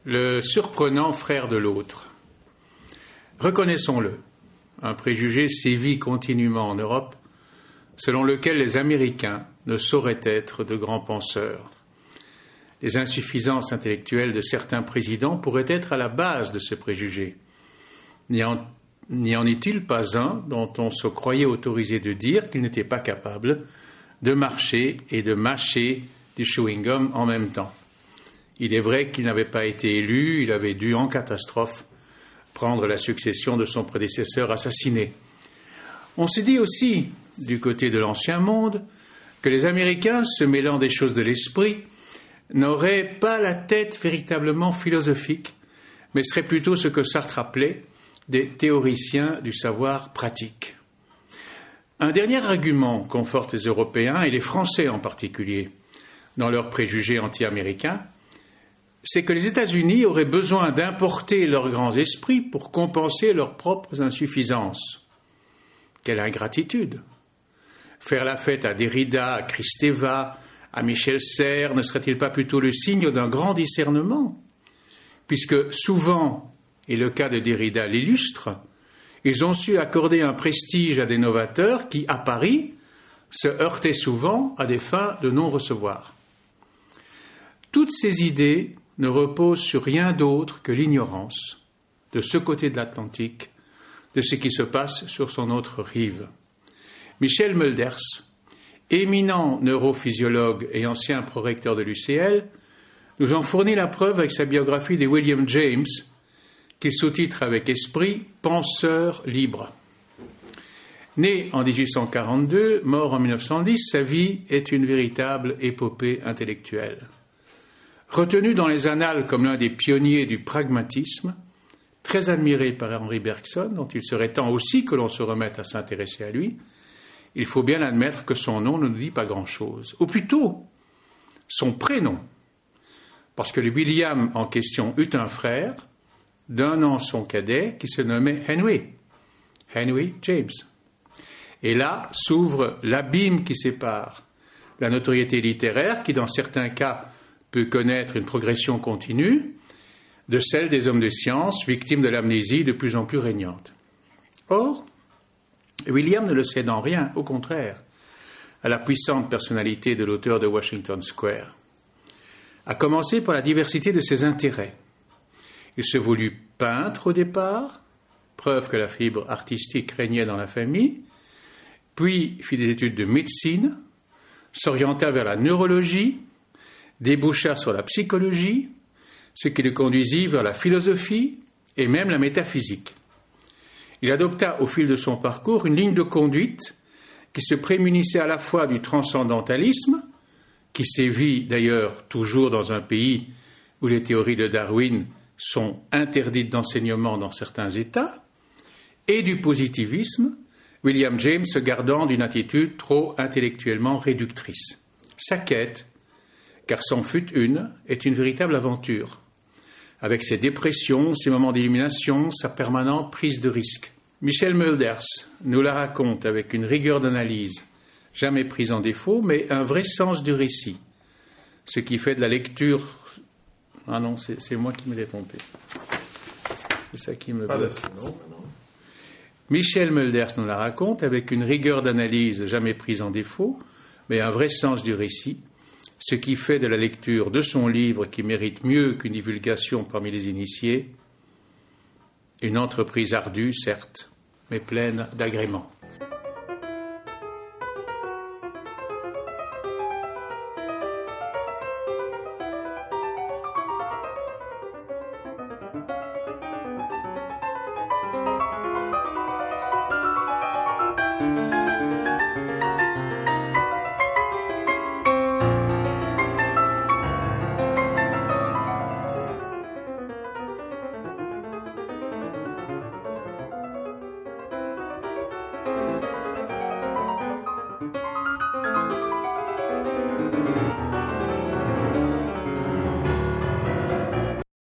Le surprenant frère de l'autre. Reconnaissons-le, un préjugé sévit continuellement en Europe, selon lequel les Américains ne sauraient être de grands penseurs. Les insuffisances intellectuelles de certains présidents pourraient être à la base de ce préjugé. N'y en est-il pas un dont on se croyait autorisé de dire qu'il n'était pas capable de marcher et de mâcher du chewing-gum en même temps. Il est vrai qu'il n'avait pas été élu, il avait dû, en catastrophe, prendre la succession de son prédécesseur assassiné. On se dit aussi, du côté de l'ancien monde, que les Américains, se mêlant des choses de l'esprit, n'auraient pas la tête véritablement philosophique, mais seraient plutôt ce que Sartre appelait des théoriciens du savoir pratique. Un dernier argument conforte les Européens, et les Français en particulier, dans leurs préjugés anti-américains, c'est que les États-Unis auraient besoin d'importer leurs grands esprits pour compenser leurs propres insuffisances. Quelle ingratitude! Faire la fête à Derrida, à Kristeva, à Michel Serres ne serait-il pas plutôt le signe d'un grand discernement? Puisque souvent, et le cas de Derrida l'illustre, ils ont su accorder un prestige à des novateurs qui, à Paris, se heurtaient souvent à des fins de non-recevoir. Toutes ces idées ne reposent sur rien d'autre que l'ignorance, de ce côté de l'Atlantique, de ce qui se passe sur son autre rive. Michel Mulders, éminent neurophysiologue et ancien prorecteur de l'UCL, nous en fournit la preuve avec sa biographie de William James, qu'il sous-titre avec esprit « Penseur libre ». Né en 1842, mort en 1910, sa vie est une véritable épopée intellectuelle. Retenu dans les annales comme l'un des pionniers du pragmatisme, très admiré par Henri Bergson, dont il serait temps aussi que l'on se remette à s'intéresser à lui, il faut bien admettre que son nom ne nous dit pas grand-chose. Ou plutôt, son prénom. Parce que le William en question eut un frère, d'un an son cadet, qui se nommait Henry James. Et là s'ouvre l'abîme qui sépare la notoriété littéraire, qui dans certains cas peut connaître une progression continue, de celle des hommes de science, victimes de l'amnésie de plus en plus régnante. Or, William ne le cède en rien, au contraire, à la puissante personnalité de l'auteur de Washington Square, à commencer par la diversité de ses intérêts. Il se voulut peintre au départ, preuve que la fibre artistique régnait dans la famille, puis fit des études de médecine, s'orienta vers la neurologie, déboucha sur la psychologie, ce qui le conduisit vers la philosophie et même la métaphysique. Il adopta au fil de son parcours une ligne de conduite qui se prémunissait à la fois du transcendantalisme, qui sévit d'ailleurs toujours dans un pays où les théories de Darwin sont interdites d'enseignement dans certains États, et du positivisme, William James se gardant d'une attitude trop intellectuellement réductrice. Sa quête, car c'en fut une, est une véritable aventure, avec ses dépressions, ses moments d'illumination, sa permanente prise de risque. Michel Mulders nous la raconte avec une rigueur d'analyse, jamais prise en défaut, mais un vrai sens du récit, ce qui fait de la lecture... Ah non, c'est moi qui me l'ai trompé. C'est ça qui me bloque. Michel Mulders nous la raconte avec une rigueur d'analyse jamais prise en défaut, mais un vrai sens du récit, ce qui fait de la lecture de son livre, qui mérite mieux qu'une divulgation parmi les initiés, une entreprise ardue, certes, mais pleine d'agréments.